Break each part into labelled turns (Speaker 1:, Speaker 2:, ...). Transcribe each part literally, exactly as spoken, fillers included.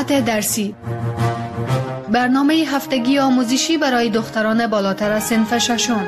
Speaker 1: وسعت درسی، برنامه هفتگی آموزشی برای دختران بالاتر از صنف ششم.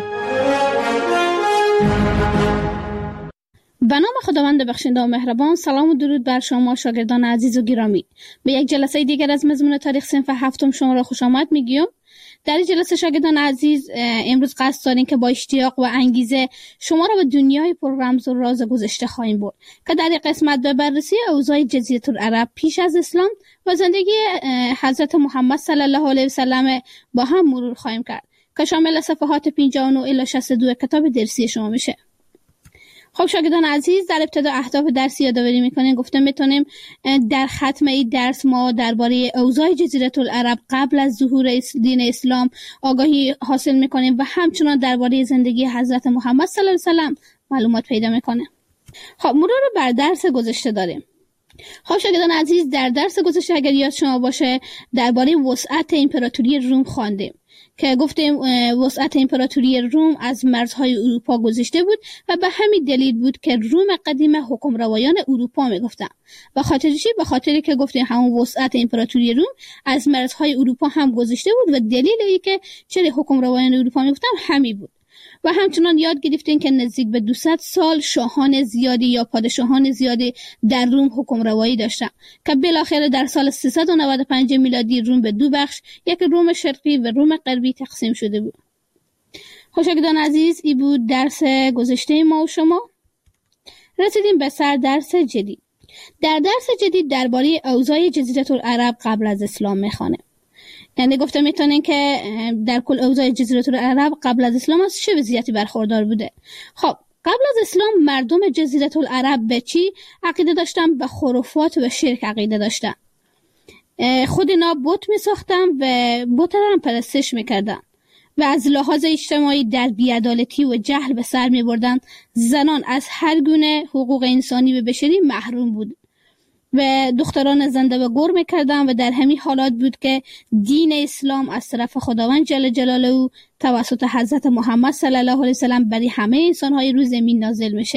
Speaker 2: به نام خداوند بخشنده و مهربان. سلام و درود بر شما شاگردان عزیز و گرامی. به یک جلسه دیگر از مضمون تاریخ صنف هفتم شما را خوش آمد میگیم. در این جلسه شاگردان عزیز امروز قصد داریم که با اشتیاق و انگیزه شما را به دنیای پر رمز و راز گذشته خواهیم برد که در این قسمت به بررسی اوضاع جزیره العرب پیش از اسلام و زندگی حضرت محمد صلی الله علیه و سلم با هم مرور خواهیم کرد که شامل صفحات پنجاه و نه الی شصت و دو کتاب درسی شما میشه. خب شاگردان عزیز، در ابتدا اهداف درسی یادآوری میکنیم. گفتم میتونیم در ختم این درس ما درباره اوضاع جزیره العرب قبل از ظهور دین اسلام آگاهی حاصل میکنیم و همچنان درباره زندگی حضرت محمد صلی الله علیه و سلم معلومات پیدا میکنیم. خب مرور بر درس گذشته داریم. خب شاگردان عزیز، در درس گذشته اگر یاد شما باشه درباره وسعت امپراتوری روم خواندیم که گفتیم وسعت امپراتوری روم از مرزهای اروپا گذشته بود و به همین دلیل بود که روم قدیم حکمروایان اروپا میگفتن. و خاطر چی؟ به خاطری که گفتیم همون وسعت امپراتوری روم از مرزهای اروپا هم گذشته بود و دلیل ای که چرا حکمروایان اروپا میگفتن همین بود. و همچنان یاد گرفتیم که نزدیک به دویست سال شاهان زیادی یا پادشاهان زیادی در روم حکمروایی داشتن که بالاخره در سال سیصد و نود و پنج میلادی روم به دو بخش، یک روم شرقی و روم غربی تقسیم شده بود. شاگردان عزیز، این بود درس گذشته ما و شما. رسیدیم به سر درس جدید. در درس جدید درباره اوضاع جزیره العرب قبل از اسلام میخوانیم. یعنی گفته میتونین که در کل اوضاع جزیره العرب قبل از اسلام از چه وضعیتی برخوردار بوده. خب قبل از اسلام مردم جزیره العرب به چی عقیده داشتن؟ به خرافات و شرک عقیده داشتن. خود اینا بت میساختن و بت را هم پرستش میکردن و از لحاظ اجتماعی در بی‌عدالتی و جهل به سر میبردن. زنان از هر گونه حقوق انسانی و بشری محروم بود و دختران زنده و گور میکردن و در همین حالات بود که دین اسلام از طرف خداوند جل جلاله توسط حضرت محمد صلی الله علیه و سلم برای همه انسان‌های روی زمین نازل میشه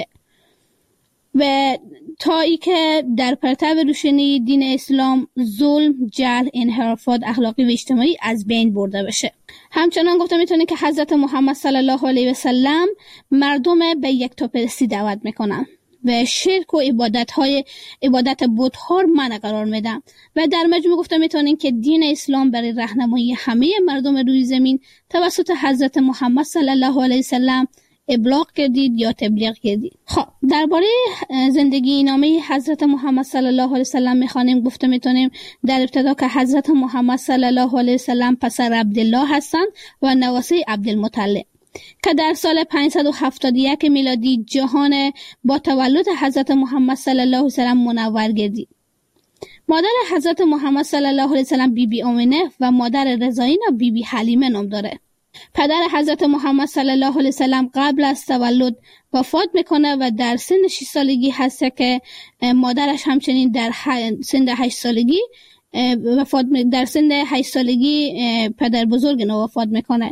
Speaker 2: و تا ای که در پرتو روشنی دین اسلام ظلم، جهل، انحرافات اخلاقی و اجتماعی از بین برده بشه. همچنان گفته میتونه که حضرت محمد صلی الله علیه و سلم مردم به یکتاپرستی دعوت میکنن و شرک و عبادت های عبادت بت ها منع قرار میدن و در مجموع گفته میتونین که دین اسلام برای راهنمایی همه مردم روی زمین توسط حضرت محمد صلی الله علیه و سلم ابلاغ کردید یا تبلیغ کردید. خب درباره زندگی نامه حضرت محمد صلی الله علیه و سلم میخوانیم. گفته میتونیم در ابتدا که حضرت محمد صلی الله علیه و سلم پسر عبدالله هستند و نواسه عبدالمطلب که در سال پانصد و هفتاد و یک میلادی جهان با تولد حضرت محمد صلی الله علیه و سلم منور گردید. مادر حضرت محمد صلی الله علیه و سلم بی بی آمنه و مادر رضایینا بی بی حلیمه نام داره. پدر حضرت محمد صلی الله علیه و سلم قبل از تولد وفات میکنه و در سن شش سالگی هست که مادرش همچنین در سن هشت سالگی وفات در سن هشت سالگی پدر بزرگ نو وفات میکنه.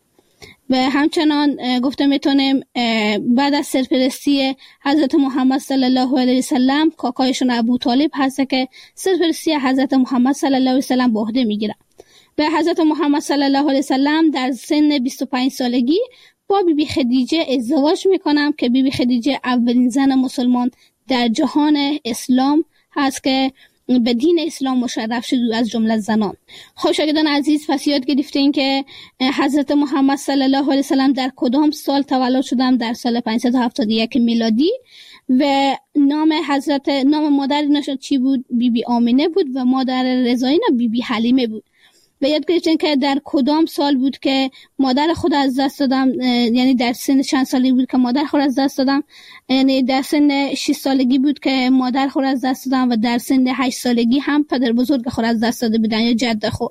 Speaker 2: و همچنان گفته میتونیم بعد از سرپرستی حضرت محمد صلی الله علیه و سلم کاکایشون ابو طالب هست که سرپرستی حضرت محمد صلی الله علیه و سلم به عهده میگیره و حضرت محمد صلی الله علیه و سلم در سن بیست و پنج سالگی با بی بی خدیجه ازدواج میکنم که بی بی خدیجه اولین زن مسلمان در جهان اسلام هست که به دین اسلام مشرف شد از جمله زنان. خب شاگردان عزیز، پس یاد گرفتین که حضرت محمد صلی الله علیه و سلم در کدام سال تولد شدن؟ در سال پانصد و هفتاد و یک میلادی و نام حضرت نام مادر نشد چی بود؟ بی بی آمنه بود و مادر رضایینا بی بی حلیمه بود. و یاد گرفتین که در کدام سال بود که مادر خود از دست دادم، یعنی در سن چند سالگی بود که مادر خود از دست دادم، یعنی در سن شش سالگی بود که مادر خود از دست دادم و در سن هشت سالگی هم پدر بزرگ خود از دست داده بودن یا جد خود.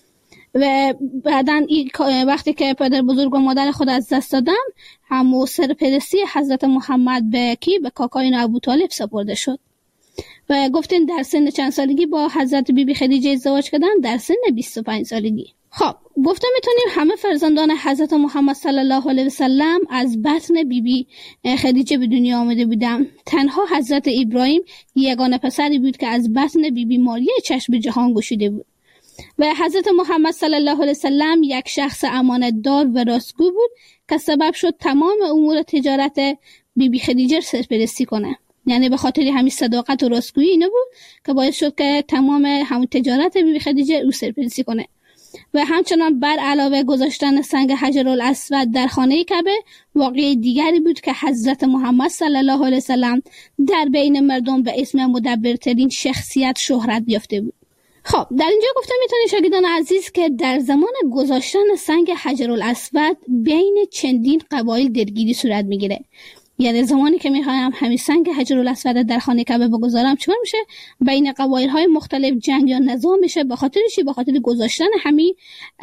Speaker 2: و بعدن وقتی که پدر بزرگ و مادر خود از دست دادن همو سرپرستی حضرت محمد به کی؟ به کاکای ابو طالب سپرده شد. و گفتین در سن چند سالگی با حضرت بیبی خدیجه ازدواج کردن؟ در سن بیست و پنج سالگی. خب گفته میتونیم همه فرزندان حضرت محمد صلی الله علیه و سلم از بطن بیبی خدیجه به دنیا آمده بودند. تنها حضرت ابراهیم یگانه پسری بود که از بطن بیبی ماریه چشم به جهان گشوده بود. و حضرت محمد صلی الله علیه و سلم یک شخص امانتدار و راستگو بود که سبب شد تمام امور تجارت بیبی خدیجه سرپرستی کنه. یعنی به خاطر همین صداقت و راستگویی اینه بود که باعث شد که تمام همون تجارت بیبی خدیجه او سرپرستی کنه. و همچنان بر علاوه گذاشتن سنگ حجرالاسود در خانه کعبه واقعه دیگری بود که حضرت محمد صلی الله علیه و سلم در بین مردم به اسم مدبرترین شخصیت شهرت یافته بود. خب در اینجا گفتم میتونید شاگردان عزیز که در زمان گذاشتن سنگ حجرالاسود بین چندین قبایل درگیری صورت میگیره. یعنی زمانی که میخوایم همین سنگ حجرالاسود در خانه کعبه بگذارم چون میشه بین قبایل های مختلف جنگ یا نزاع میشه به خاطر چی؟ به خاطر گذاشتن همین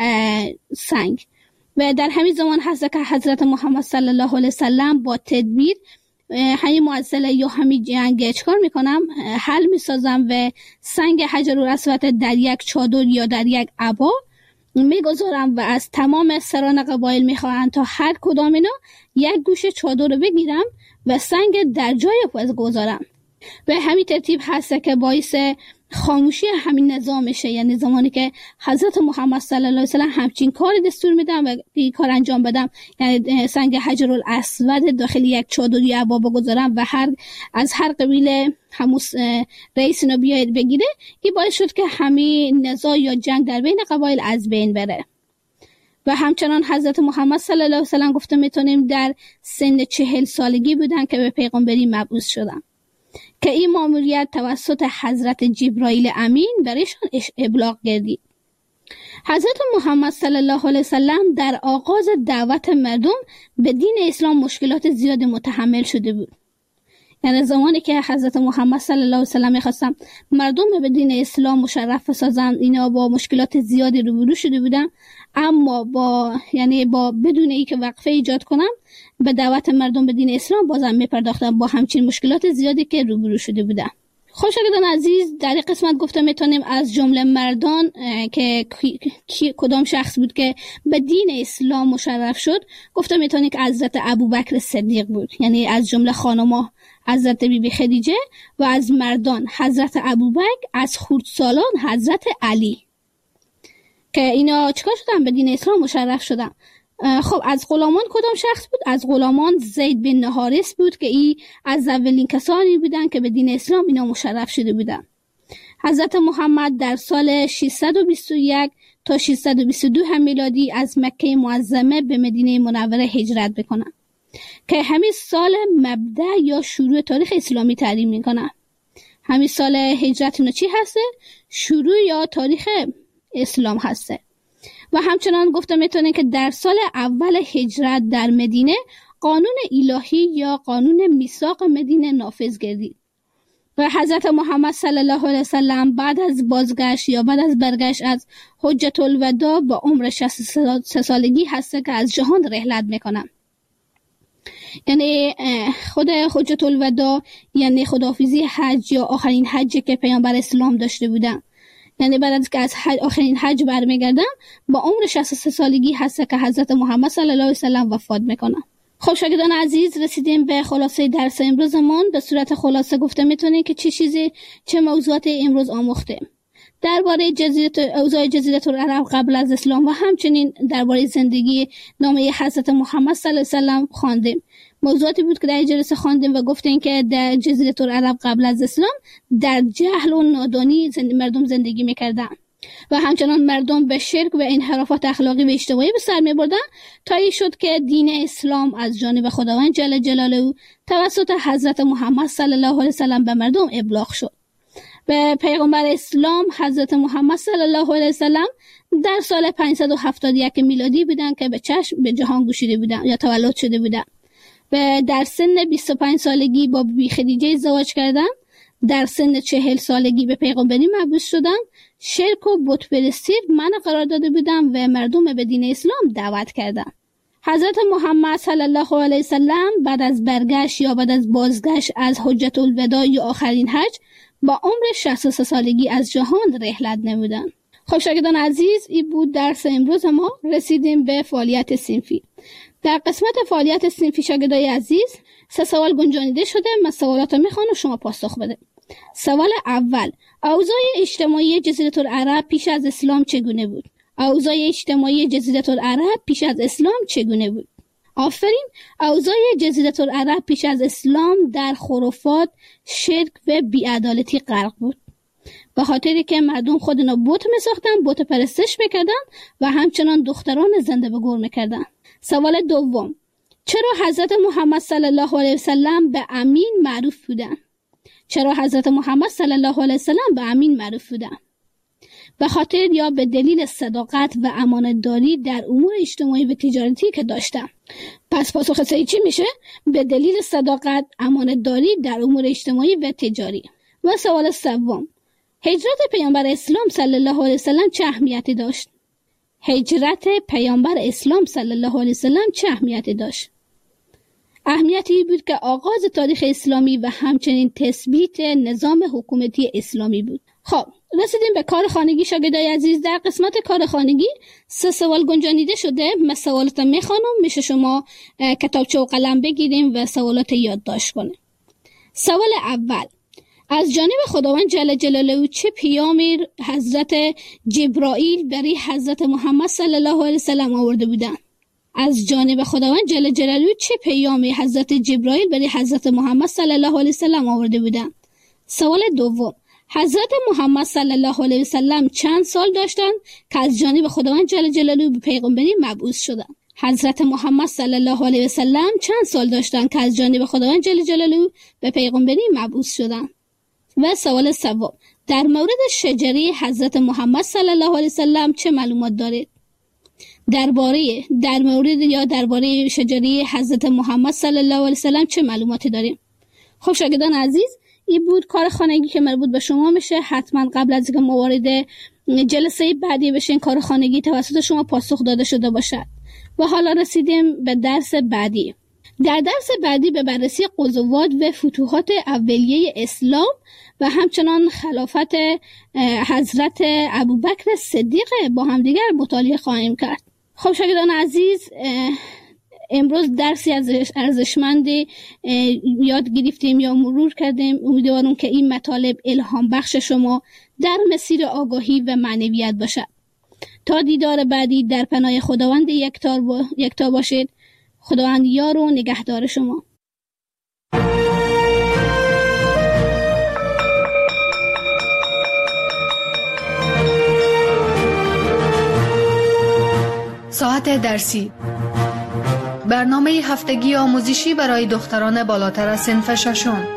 Speaker 2: سنگ. و در همین زمان هست که حضرت محمد صلی الله علیه وسلم با تدبیر همین معضله یا همین جنگ چکار میکنم حل میسازم و سنگ حجرالاسود در یک چادر یا در یک عبا میگذارم و از تمام سران قبایل میخواهند تا هر کدام اینا یک گوشه چادر رو بگیرم و سنگ در جای پس گذارم. به همین ترتیب هست که باعث خاموشی همین نظام میشه. یعنی زمانی که حضرت محمد صلی الله علیه و سلم همچین کار دستور میدم و این کار انجام بدم، یعنی سنگ حجرالاسود داخل یک چادر یا عبا بگذارم و هر از هر قبیله همون رئیس اینا بیاید بگیره، این باعث شد که همین نزاع یا جنگ در بین قبایل از بین بره. و همچنان حضرت محمد صلی الله علیه و سلم گفته میتونیم در سن چهل سالگی بودن که به پیغمبری مبعوث شدن که این ماموریت توسط حضرت جبرائیل امین برایشان ابلاغ گردید. حضرت محمد صلی الله علیه و سلم در آغاز دعوت مردم به دین اسلام مشکلات زیاد متحمل شده بود. یعنی زمانی که حضرت محمد صلی الله علیه و سلم می‌خواستن مردم به دین اسلام مشرف بسازن، اینا با مشکلات زیادی روبرو شده بودن، اما با یعنی با بدون اینکه وقفه ایجاد کنم به دعوت مردم به دین اسلام بازم میپرداختن با همچین مشکلات زیادی که روبرو شده بودن. خب شاگردان عزیز، در این قسمت گفتم میتونیم از جمله مردان که کی کدام شخص بود که به دین اسلام مشرف شد، گفتم میتونیم که حضرت ابوبکر صدیق بود. یعنی از جمله خانم‌ها حضرت بیبی خدیجه و از مردان حضرت ابوبکر، از خردسالان حضرت علی، که اینا چیکار شدن؟ به دین اسلام مشرف شدن. خب از غلامان کدام شخص بود؟ از غلامان زید بن حارث بود که ای از اولین کسانی بودن که به دین اسلام اینا مشرف شده بودن. حضرت محمد در سال ششصد و بیست و یک تا ششصد و بیست و دو هم میلادی از مکه معظمه به مدینه منوره هجرت بکنن که همین سال مبدأ یا شروع تاریخ اسلامی تعیین میکنن. همین سال هجرت چی هسته؟ شروع یا تاریخ اسلام هسته. و همچنان گفته میتونه که در سال اول هجرت در مدینه قانون الهی یا قانون میثاق مدینه نافذ گردید و حضرت محمد صلی الله علیه وسلم بعد از بازگشت یا بعد از برگشت از حجة الوداع با عمر شصت و سه سالگی هسته که از جهان رحلت میکنن. یعنی خود حجة الوداع یعنی خداحافظی حج یا آخرین حجی که پیامبر اسلام داشته بودن. یعنی بعد از که از حج آخرین حج برمیگردن با عمر شصت و سه سالگی هست که حضرت محمد صلی الله علیه وسلم وفات میکنن. خب شاگردان عزیز، رسیدیم به خلاصه درس امروزمون. به صورت خلاصه گفته میتونیم که چه چیزی چه موضوعات امروز آموختیم درباره جزیره اوضاع جزیره العرب قبل از اسلام و همچنین درباره زندگی نامه حضرت محمد صلی الله علیه وسلم خواندیم. موضوعاتی بود که در جلسه خواندیم و گفتیم که در جزیره العرب قبل از اسلام در جهل و نادانی زند... مردم زندگی میکردن و همچنان مردم به شرک و انحرافات اخلاقی و اجتماعی به سر میبردن تا این شد که دین اسلام از جانب خداوند جل جلاله توسط حضرت محمد صلی الله علیه وسلم به مردم ابلاغ شد. به پیغمبر اسلام حضرت محمد صلی الله علیه وسلم در سال پانصد و هفتاد و یک میلادی بودن که به چشم به جهان گشوده بودن یا تولد شده بودن و در سن بیست و پنج سالگی با بیبی خدیجه ازدواج کردن. در سن چهل سالگی به پیغمبری مبعوث شدن. شرک و بت پرستی منع قرار داده بودن و مردم به دین اسلام دعوت کردن. حضرت محمد صلی الله علیه وسلم بعد از برگشت یا بعد از بازگشت از حجة الوداع یا آخرین حج با عمر شصت و سه سالگی از جهان رحلت نمودند. خب شاگردان عزیز، این بود درس امروز ما. رسیدیم به فعالیت صنفی. در قسمت فعالیت صنفی شاگردای عزیز سه سوال گنجانیده شده. من سوالات رو میخوام و شما پاسخ بده. سوال اول: اوضاع اجتماعی جزیره العرب پیش از اسلام چگونه بود؟ اوضاع اجتماعی جزیره العرب پیش از اسلام چگونه بود؟ آفرین. اوضاع جزیره العرب پیش از اسلام در خرافات، شرک و بی‌عدالتی غرق بود. به خاطری که مردم خودنا بت می‌ساختن، بت پرستش می‌کردن و همچنان دختران زنده به گور می‌کردن. سوال دوم: چرا حضرت محمد صلی الله علیه وسلم به امین معروف بودند؟ چرا حضرت محمد صلی الله علیه وسلم به امین معروف بودند؟ به خاطر یا به دلیل صداقت و امانتداری در امور اجتماعی و تجارتی که داشتن. پس پاسخ صحیح چی میشه؟ به دلیل صداقت، امانتداری در امور اجتماعی و تجاری. و سوال سوم: هجرت پیامبر اسلام صلی الله علیه وسلم چه اهمیتی داشت؟ هجرت پیامبر اسلام صلی الله علیه وسلم چه اهمیتی داشت؟ اهمیتی بود که آغاز تاریخ اسلامی و همچنین تثبیت نظام حکومتی اسلامی بود. خب رسیدیم به کار خانگی شاگردای عزیز. در قسمت کار خانگی سه سوال گنجانیده شده. من سوالات میخوانم، میشه شما کتابچه و قلم بگیریم و سوالات یادداشت کنیم. سوال اول: از جانب خداوند جل جلاله چه پیامی حضرت جبرائیل برای حضرت محمد صلی الله علیه وسلم آورده بودند؟ از جانب خداوند جل جلاله چه پیامی حضرت جبرائیل برای حضرت محمد صلی الله علیه وسلم آورده بودند؟ سوال دوم: حضرت محمد صلی الله علیه وسلم چند سال داشتند که از جانب خداوند جل جلاله به پیغمبری مبعوث شدند؟ حضرت محمد صلی الله علیه وسلم چند سال داشتند که از جانب خداوند جل جلاله به پیغمبری مبعوث شدند؟ و سوال سوم: در مورد شجره حضرت محمد صلی الله علیه وسلم چه معلومات دارید؟ درباره در مورد یا درباره شجره حضرت محمد صلی الله علیه وسلم چه معلوماتی داریم؟ خب شاگردان عزیز، این بود کار خانگی که مربوط به شما میشه. حتما قبل از اینکه ما وارد جلسه بعدی بشین کار خانگی توسط شما پاسخ داده شده باشد. و حالا رسیدیم به درس بعدی. در درس بعدی به بررسی غزوات و فتوحات اولیه اسلام و همچنان خلافت حضرت ابوبکر صدیق با همدیگر مطالعه خواهیم کرد. خب شاگردان عزیز، امروز درسی از ارزشمند یاد گرفتیم یا مرور کردیم. امیدوارم که این مطالب الهام بخش شما در مسیر آگاهی و معنویت باشد. تا دیدار بعدی در پناه خداوند یکتا با... یکتا باشید. خداوند یار و نگهدار شما.
Speaker 1: ساعت درسی، برنامه هفتگی آموزشی برای دختران بالاتر از صنف ششم.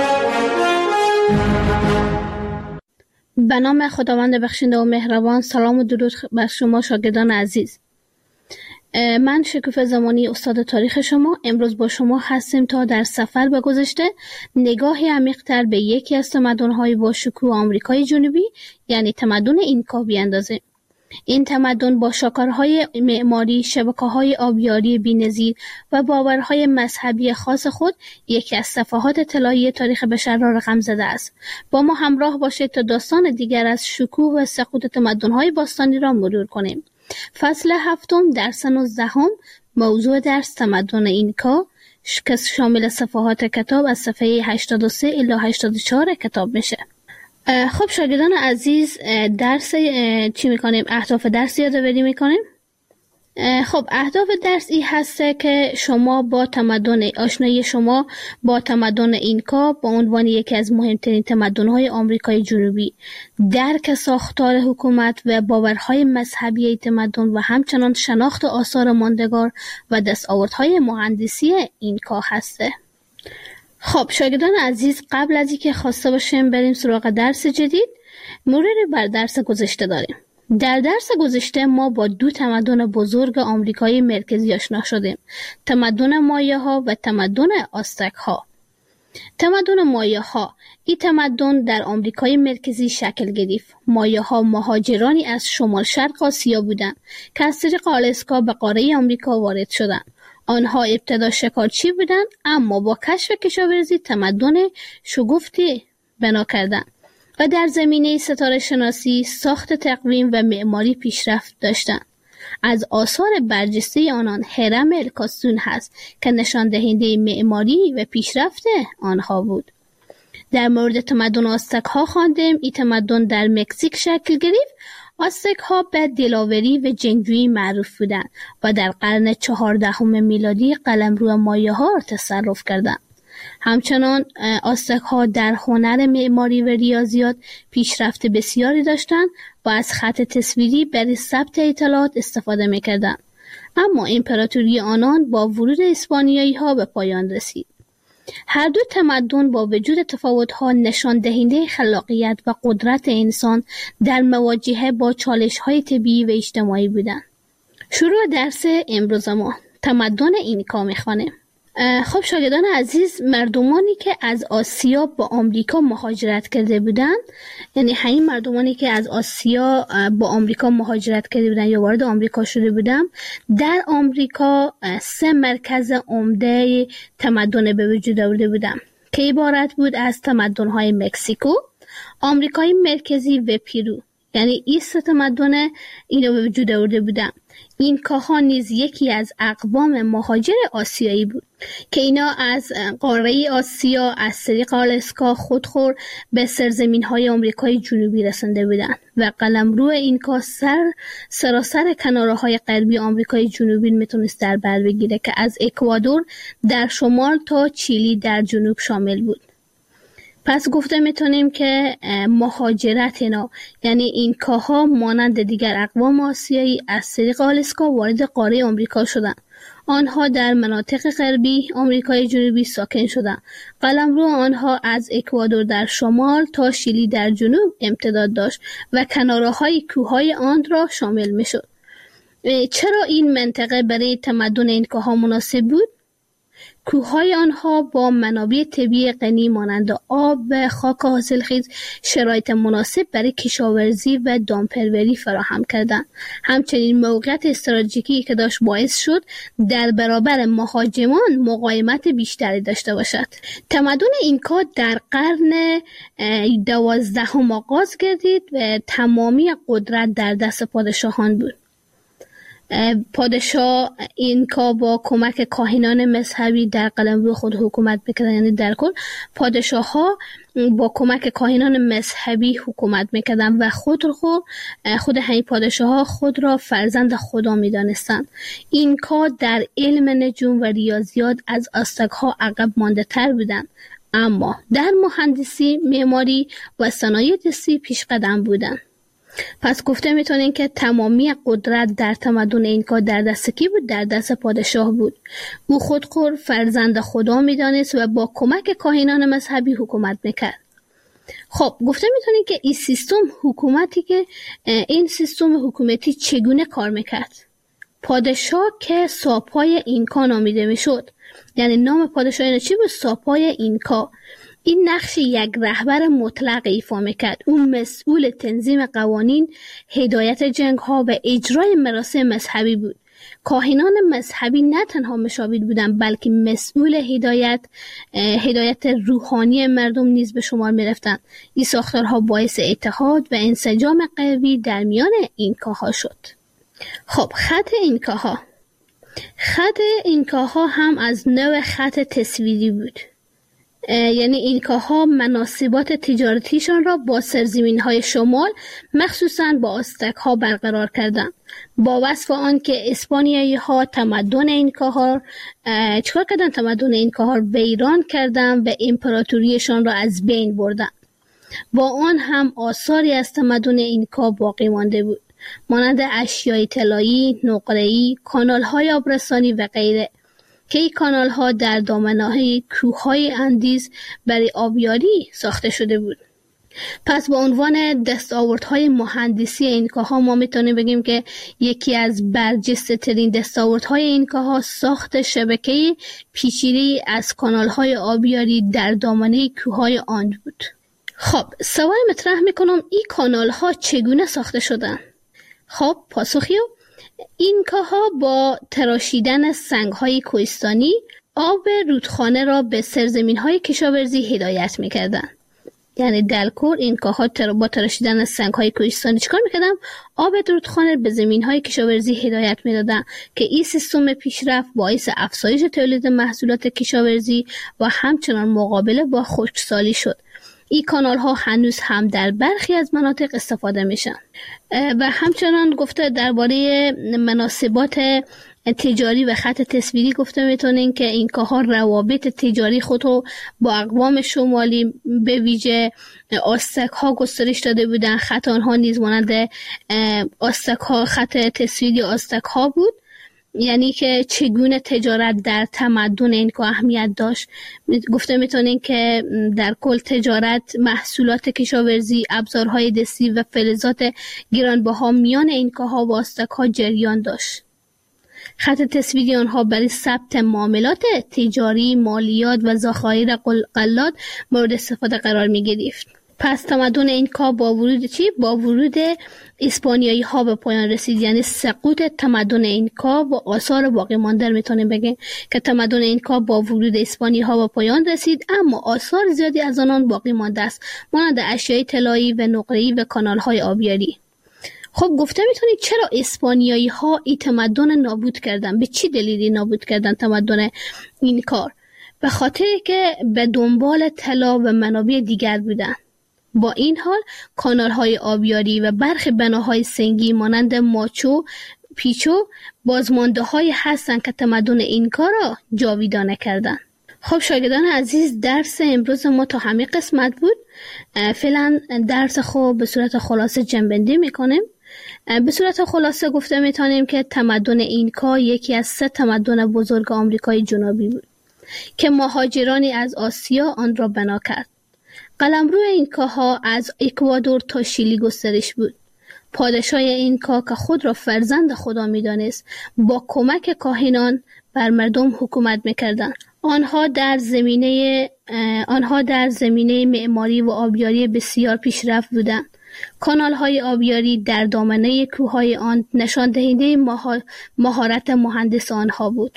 Speaker 2: به نام خداوند بخشنده و مهربان. سلام و درود بر شما شاگردان عزیز. من شکوفه زمانی استاد تاریخ شما امروز با شما هستیم تا در سفر به گذشته نگاهی عمیق‌تر به یکی از تمدن‌های با شکوه آمریکای جنوبی یعنی تمدن اینکا بیاندازیم. این تمدن با شاهکارهای معماری، شبکه‌های آبیاری بی‌نظیر و باورهای مذهبی خاص خود یکی از صفحات طلایی تاریخ بشر را رقم زده است. با ما همراه باشید تا داستان دیگر از شکوه و سقوط تمدن‌های باستانی را مرور کنیم. فصل هفتم درس نوزدهم، موضوع درس تمدن اینکا که شامل صفحات کتاب از صفحه هشتاد و سه الی هشتاد و چهار کتاب میشه. خب شاگردان عزیز، درس چی میکنیم؟ اهداف درس یادآوری میکنیم. خب اهداف درس این هسته که شما با تمدن آشنایی شما با تمدن اینکا با عنوان یکی از مهمترین تمدن‌های آمریکای جنوبی، درک ساختار حکومت و باورهای مذهبی تمدن و همچنان شناخت آثار ماندگار و دستاوردهای مهندسی اینکا هسته. خب شاگردان عزیز، قبل از اینکه خواسته باشیم بریم سراغ درس جدید، مروری بر درس گذشته داریم. در درس گذشته ما با دو تمدن بزرگ آمریکای مرکزی آشنا شدیم، تمدن مایه ها و تمدن آزتک ها. تمدن مایه ها، این تمدن در آمریکای مرکزی شکل گرفت. مایه ها مهاجرانی از شمال شرق آسیا بودند که از طریق آلاسکا به قاره آمریکا وارد شدند. آنها ابتدا شکارچی بودند، اما با کشف کشاورزی تمدن شگفتی بنا کردند و در زمینه ستاره شناسی، ساخت تقویم و معماری پیشرفت داشتند. از آثار برجسته آنان هرم الکاسون هست که نشان دهنده معماری و پیشرفت آنها بود. در مورد تمدن آستک ها خواندیم. این تمدن در مکزیک شکل گرفت. آستک ها به دلاوری و جنگجویی معروف بودند و در قرن چهاردهم میلادی قلمرو مایه ها را تصرف کردند. همچنان آستک ها در هنر معماری و ریاضیات پیشرفت بسیاری داشتند و از خط تصویری برای ثبت اطلاعات استفاده می‌کردند. اما امپراتوری آنان با ورود اسپانیایی ها به پایان رسید. هر دو تمدن با وجود تفاوت‌ها نشان دهنده خلاقیت و قدرت انسان در مواجهه با چالش‌های طبیعی و اجتماعی بودند. شروع درس امروز ما تمدن اینکا می‌خوانیم. خب شاگردان عزیز، مردمانی که از آسیا با آمریکا مهاجرت کرده بودند، یعنی همین مردمانی که از آسیا با آمریکا مهاجرت کرده بودند یا وارد آمریکا شده بودند، در آمریکا سه مرکز عمده تمدن به وجود آورده بودند که عبارت بود از تمدن‌های مکزیکو، آمریکای مرکزی و پیرو. یعنی این سه تمدن اینو به وجود آورده بودند. اینکاها نیز یکی از اقوام مهاجر آسیایی بود که اینا از قاره آسیا از طریق آلاسکا خودخور به سرزمین‌های آمریکای جنوبی رسنده بودند و قلمرو اینکا سر سراسر کناره‌های غربی آمریکای جنوبی میتونست در بر بگیره که از اکوادور در شمال تا چیلی در جنوب شامل بود. پس گفته میتونیم که مهاجرت اینا، یعنی اینکاها مانند دیگر اقوام آسیایی از طریق آلاسکا وارد قاره آمریکا شدند. آنها در مناطق غربی آمریکای جنوبی ساکن شدند. قلمرو آنها از اکوادور در شمال تا شیلی در جنوب امتداد داشت و کناره‌های کوههای آن را شامل میشد. چرا این منطقه برای تمدن اینکاها مناسب بود؟ کوههای آنها با منابع طبیعی غنی مانند آب و خاک حاصلخیز شرایط مناسب برای کشاورزی و دامپروری فراهم کردند. همچنین موقعیت استراتژیکی که داشت باعث شد در برابر مهاجمان مقاومت بیشتری داشته باشد. تمدن اینکا در قرن دوازدهم آغاز گردید و تمامی قدرت در دست پادشاهان بود. پادشاه اینکا با کمک کاهنان مذهبی در قلمرو خود حکومت میکردن. یعنی در کل پادشاه ها با کمک کاهنان مذهبی حکومت میکردن و خود رو خود همین پادشاه ها خود را فرزند خدا میدانستند. اینکا در علم نجوم و ریاضیات از آستک ها عقب مانده تر بودند، اما در مهندسی، معماری و صنایع دستی پیش قدم بودند. پس گفته میتونین که تمامی قدرت در تمدن اینکا در دست کی بود؟ در دست پادشاه بود. او خودخور فرزند خدا میدانست و با کمک کاهنان مذهبی حکومت میکرد. خب گفته میتونین که این سیستم حکومتی که این سیستم حکومتی چگونه کار میکرد؟ پادشاه که ساپای اینکا نامیده میشد، یعنی نام پادشاه اینا چی بود؟ ساپای اینکا. این نقش یک رهبر مطلق ایفا میکرد. اون مسئول تنظیم قوانین، هدایت جنگ ها و اجرای مراسم مذهبی بود. کاهنان مذهبی نه تنها مشاور بودند بلکه مسئول هدایت هدایت روحانی مردم نیز به شمار میرفتند. این ساختارها باعث اتحاد و انسجام قوی در میان اینکاها شد. خب خط اینکاها خط اینکاها هم از نوع خط تصویری بود. یعنی اینکاها مناسبات تجارتیشان را با سرزمین‌های شمال مخصوصاً با آستک ها برقرار کردند. با وصف آن که اسپانیایی ها تمدن اینکاها چکار کردن؟ تمدن اینکاها را ویران کردن و امپراتوریشان را از بین بردن. با آن هم آثاری از تمدن اینکا باقی مانده بود، مانند اشیای طلایی، نقره‌ای، کانال‌های آبرسانی و غیره که این کانال ها در دامنه‌های کوههای اندیز برای آبیاری ساخته شده بود. پس با عنوان دستاوردهای مهندسی اینکاها ما میتونیم بگیم که یکی از برجسته ترین دستاوردهای اینکاها ساخت شبکه پیچیده‌ای از کانال های آبیاری در دامنه کوههای آن بود. خب سوال مطرح میکنم این کانال ها چگونه ساخته شدن؟ خب پاسخیو اینکاها با تراشیدن سنگ‌های کوهستانی آب رودخانه را به سرزمین‌های کشاورزی هدایت می‌کردند. یعنی دلکور اینکاها تر با تراشیدن سنگ‌های کوهستانی چیکار می‌کردن؟ آب رودخانه به زمین‌های کشاورزی هدایت می‌دادن که این سیستم پیشرفت باعث افزایش تولید محصولات کشاورزی و همچنان مقابله با خشکسالی شد. این کانال ها هنوز هم در برخی از مناطق استفاده میشن. و همچنان گفته درباره مناسبات تجاری و خط تصویری گفته میتونین که اینکاها روابط تجاری خود رو با اقوام شمالی به ویژه آستک ها گسترش داده بودن. خط آنها نیز مانند آستک ها، خط تصویری آستک ها بود، یعنی که چگونه تجارت در تمدن اینکا اهمیت داشت. گفته میتونین که در کل تجارت، محصولات کشاورزی، ابزارهای دستی و فلزات گرانبها میان اینکاها و آستک‌ها جریان داشت. خط تصویری آنها برای ثبت معاملات تجاری، مالیات و ذخایر غلات مورد استفاده قرار می گرفت. پس تمدن اینکا با ورود چی؟ با ورود اسپانیایی ها به پایان رسید. یعنی سقوط تمدن اینکا و آثار باقی مانده میتونیم بگیم که تمدن اینکا با ورود اسپانیایی ها به پایان رسید، اما آثار زیادی از آنان باقی مانده است، مانند اشیاء طلایی و نقره‌ای و کانال های آبیاری. خب گفته میتونید چرا اسپانیایی ها این تمدن نابود کردن؟ به چی دلیلی نابود کردن تمدن اینکا؟ به خاطر که به دنبال طلا و منابع دیگر بودن. با این حال کانال های آبیاری و برخی بناهای سنگی مانند ماچو پیچو بازمانده های هستن که تمدن اینکا را جاویدانه کردن. خب شاگردان عزیز، درس امروز ما تا همین قسمت بود. فعلا درس خوب به صورت خلاصه جنبندی میکنیم. به صورت خلاصه گفته میتونیم که تمدن اینکا یکی از سه تمدن بزرگ آمریکای جنوبی بود که مهاجرانی از آسیا آن را بنا کرد. قلمرو اینکاها از اکوادور تا شیلی گسترش بود. پادشاه اینکا که خود را فرزند خدا می‌دانست، با کمک کاهنان بر مردم حکومت می‌کردند. آنها در زمینه آنها در زمینه معماری و آبیاری بسیار پیشرفت بودند. کانال‌های آبیاری در دامنه کوههای آن نشان دهنده مهارت مهندس آنها بود.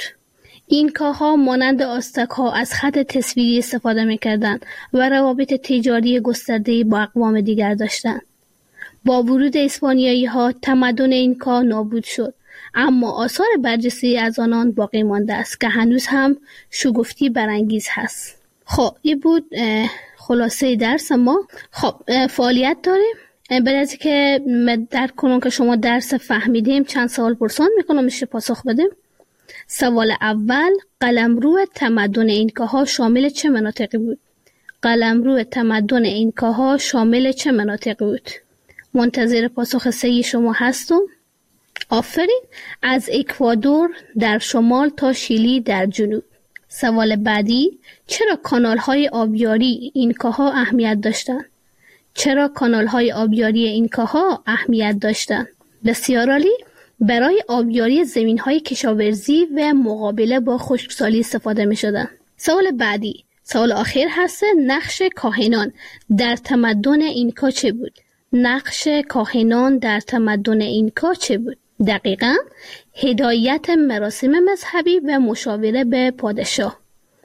Speaker 2: اینکاها مانند آستک‌ها از خط تصویری استفاده می‌کردند و روابط تجاری گسترده‌ای با اقوام دیگر داشتند. با ورود اسپانیایی‌ها تمدن اینکا نابود شد، اما آثار برجسته از آنان باقی مانده است که هنوز هم شگفتی برانگیز هست. خب این بود خلاصه درس ما. خب فعالیت داریم. بعد از که در کنون که شما درس فهمیدیم چند سوال پرسان میکنم، میشه پاسخ بدیم. سوال اول، قلمرو تمدن اینکاها شامل چه مناطقی بود؟ قلمرو تمدن اینکاها شامل چه مناطقی بود؟ منتظر پاسخ صحیح شما هستم. آفرین. از اکوادور در شمال تا شیلی در جنوب. سوال بعدی، چرا کانال‌های آبیاری اینکاها اهمیت داشتند؟ چرا کانال‌های آبیاری اینکاها اهمیت داشتند؟ بسیار عالی. برای آبیاری زمین‌های کشاورزی و مقابله با خشکسالی استفاده می‌شدند. سوال بعدی، سوال آخر هست، نقش کاهنان در تمدن اینکا چه بود؟ نقش کاهنان در تمدن اینکا چه بود؟ دقیقاً هدایت مراسم مذهبی و مشاوره به پادشاه.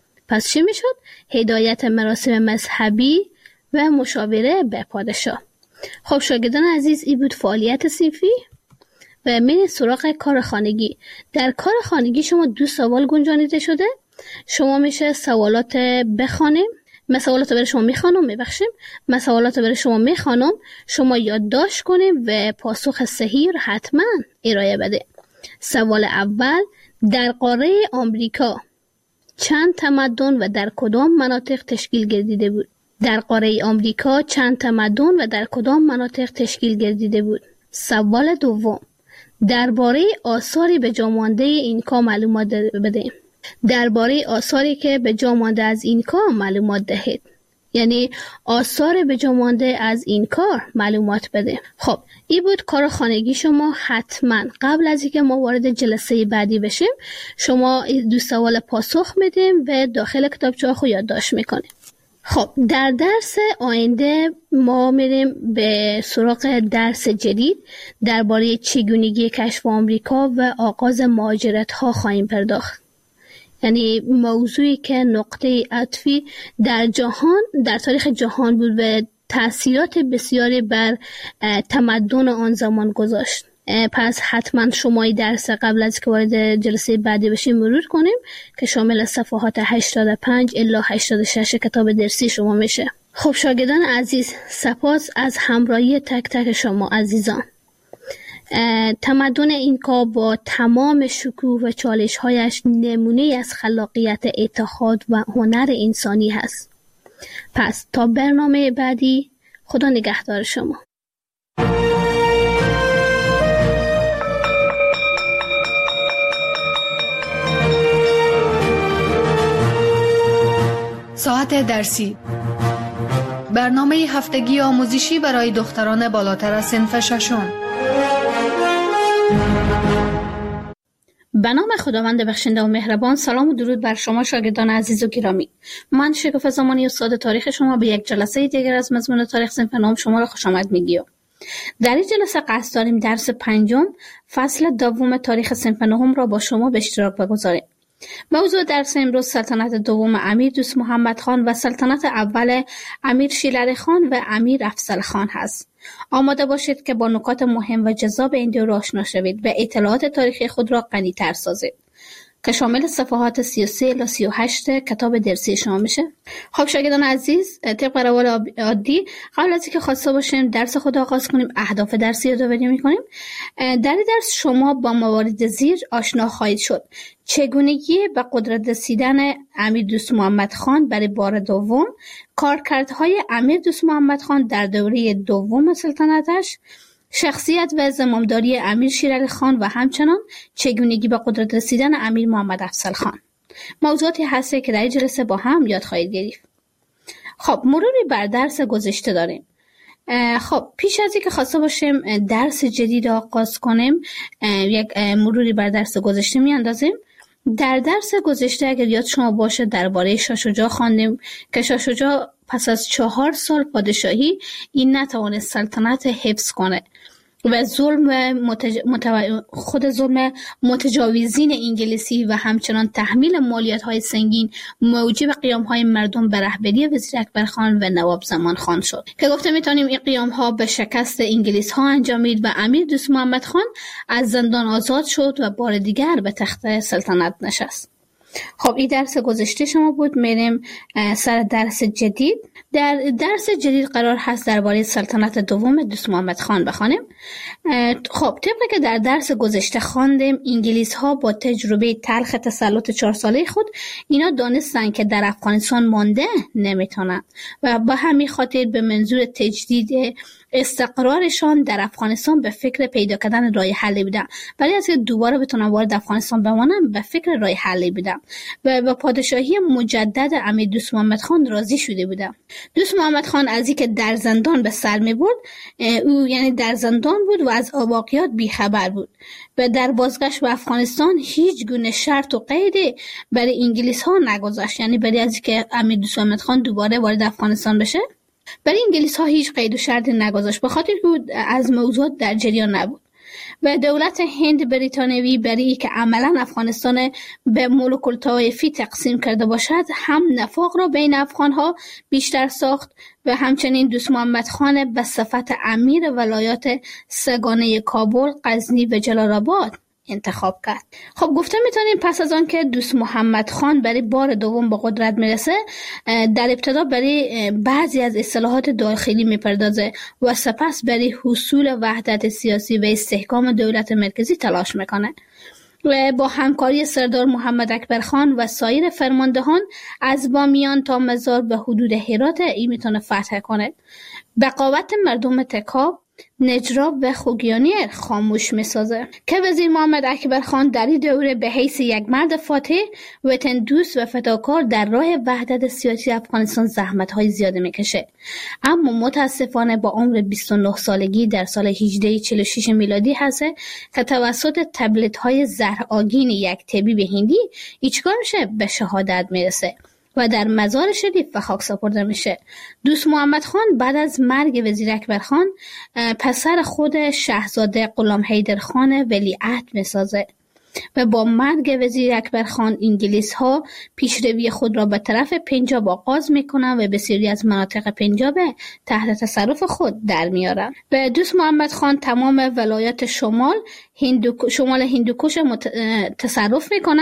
Speaker 2: پس چی میشد؟ هدایت مراسم مذهبی و مشاوره به پادشاه. خب شاگردان عزیز، این بود فعالیت صنفی و میریم سراغ کار خانگی. در کار خانگی شما دو سوال گنجانیده شده. شما میشه سوالات بخوانیم. من سوالات برای شما میخوانم، میبخشیم. من سوالات برای شما میخوانم، شما یادداشت کنیم و پاسخ صحیح رو حتما ارائه بده. سوال اول، در قاره آمریکا چند تمدن و در کدام مناطق تشکیل گردیده بود؟ در قاره آمریکا چند تمدن و در کدام مناطق تشکیل گردیده بود؟ سوال دوم، درباره آثاری به جا مانده اینکا معلومات بدهیم. درباره آثاری که به جا مانده از اینکا معلومات دهید. یعنی آثار به جا مانده از این کار معلومات بده. خب این بود کار خانگی شما. حتما قبل از اینکه ما وارد جلسه بعدی بشیم شما دو سوال پاسخ میدیم و داخل کتابچه خود یادداشت میکنیم. خب در درس آینده ما میریم به سراغ درس جدید درباره چگونگی کشف آمریکا و آغاز مهاجرت ها خواهیم پرداخت. یعنی موضوعی که نقطه عطفی در جهان در تاریخ جهان بود و تأثیرات بسیاری بر تمدن آن زمان گذاشت. پس حتما شما این درس قبل از که وارد جلسه بعدی بشیم مرور کنیم که شامل صفحات هشتاد و پنج الی هشتاد و شش کتاب درسی شما میشه. خب شاگردان عزیز، سپاس از همراهی تک تک شما عزیزان. تمدن اینکا با تمام شکوه و چالش‌هایش نمونه از خلاقیت، اتحاد و هنر انسانی هست. پس تا برنامه بعدی، خدا نگهدار شما.
Speaker 1: ساعت درسی، برنامه هفتگی آموزشی برای دختران بالاتر از صنف ششم.
Speaker 2: به نام خداوند بخشنده و مهربان. سلام و درود بر شما شاگردان عزیز و گرامی. من شکوفه زمانی استاد تاریخ شما به یک جلسه دیگر از مضمون تاریخ صنف نهم شما را خوش آمد میگیم. در این جلسه قصد داریم درس پنجم فصل دوم تاریخ صنف نهم را با شما به اشتراک بگذاریم. موضوع درس امروز سلطنت دوم امیر دوست محمد خان و سلطنت اول امیر شیرعلی خان و امیر افضل خان هست. آماده باشید که با نکات مهم و جذاب این دو آشنا شوید و اطلاعات تاریخی خود را غنی‌تر سازید که شامل صفحات سی و سه الی سی و هشت کتاب درسی شما میشه. خب شاگردان عزیز، طبق روال عادی قبل از اینکه خواسته باشیم درس خود آغاز کنیم، اهداف درسی یادآوری میکنیم. در این درس شما با موارد زیر آشنا خواهید شد: چگونگی به قدرت رسیدن امیر دوست محمد خان برای بار دوم، کارکردهای امیر دوست محمد خان در دوره دوم سلطنتش، شخصیت و زمامداری امیر شیرعلی خان و همچنان چگونگی به قدرت رسیدن امیر محمد افضل خان. موضوعاتی هسته که در این جلسه با هم یاد خواهید گرفت. خب مروری بر درس گذشته داریم. خب پیش از اینکه خواسته باشیم درس جدید آغاز کنیم، یک مروری بر درس گذشته میاندازیم. در درس گذشته اگر یاد شما باشه درباره شاه شجاع خواندیم که شاه شجاع پس از چهار سال پادشاهی این نتوانست سلطنت حفظ کنه و ظلم متج... متو... خود ظلم متجاوزین انگلیسی و همچنان تحمیل مالیات‌های سنگین موجب قیام‌های مردم به رهبری وزیر اکبر خان و نواب زمان خان شد که گفته میتونیم این قیام‌ها به شکست انگلیس‌ها انجامید و امیر دوست محمد خان از زندان آزاد شد و بار دیگر به تخت سلطنت نشست. خب این درس گذشته شما بود. میریم سر درس جدید. در درس جدید قرار هست درباره سلطنت دوم دوست محمد خان بخوانیم. خب طبقی که در درس گذشته خواندیم، انگلیس ها با تجربه تلخ تسلط چهار ساله خود اینا دانستن که در افغانستان مانده نمیتونن و با همین خاطر به منظور تجدید استقرارشان در افغانستان به فکر پیدا کردن راه حلی بودن. برای از که دوباره بتونن وارد افغانستان بمانن به فکر راه حلی بودن و با پادشاهی مجدد امیر دوست محمد خان راضی شده بودن. دوست محمد خان از اینکه در زندان به سر می برد، او یعنی در زندان بود و از واقعیات بیخبر بود و در بازگشت به افغانستان هیچ گونه شرط و قیدی برای انگلیس ها نگذاشت، یعنی برای از اینکه امیر دوست محمد خان دوباره وارد افغانستان بشه برای انگلیس ها هیچ قید و شرطی نگذاشت، به خاطر بود از موضوعات در جریان نبود و دولت هند بریتانیایی برای که عملا افغانستان به ملوک الطوایفی تقسیم کرده باشد هم نفاق را بین افغان ها بیشتر ساخت و همچنین دوست محمد خان به صفت امیر ولایات سگانه کابل، غزنی و جلال آباد انتخاب کرد. خب گفته میتونیم پس از آن که دوست محمد خان برای بار دوم به قدرت میرسه، در ابتدا برای بعضی از اصلاحات داخلی میپردازه و سپس برای حصول وحدت سیاسی و استحکام دولت مرکزی تلاش میکنه و با همکاری سردار محمد اکبر خان و سایر فرماندهان از بامیان تا مزار به حدود هرات این میتونه فتح کنه. بقاوت مردم تکاب، نجراب و خوگیانی خاموش میسازه که وزیر محمد اکبر خان در این دوره به حیث یک مرد فاتح، وطن دوست و فداکار در راه وحدت سیاسی افغانستان زحمت های زیاده میکشه، اما متاسفانه با عمر بیست و نه سالگی در سال هجده چهل و شش میلادی هست که توسط تبلیت های زهرآگین یک طبیب هندی ایچکار میشه به شهادت میرسه و در مزار شریف به خاک سپرده میشه. دوست محمد خان بعد از مرگ وزیر اکبر خان پسر خود شاهزاده غلام حیدر خان ولیعهد میسازه و با مرگ وزیر اکبر خان انگلیس ها پیشروی خود را به طرف پنجاب آغاز میکنند و بسیاری از مناطق پنجاب تحت تصرف خود در میارند و دوست محمد خان تمام ولایت شمال هندو شمال هندوکش تصرف میکنه